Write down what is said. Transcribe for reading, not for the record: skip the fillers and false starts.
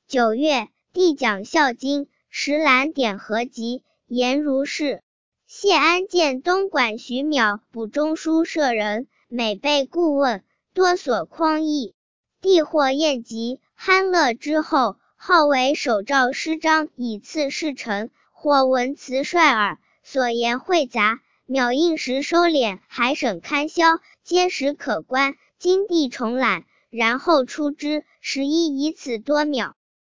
9月，帝讲孝经，石兰典合集，言如是。谢安见东莞徐邈补中书舍人，每被顾问，多所匡议。帝或宴集，酣乐之后，号为手诏师章以赐侍臣，或文辞率耳，所言晦杂，邈应时收敛，还省刊销，皆实可观。今帝重览，然后出之，时亦以此多邈。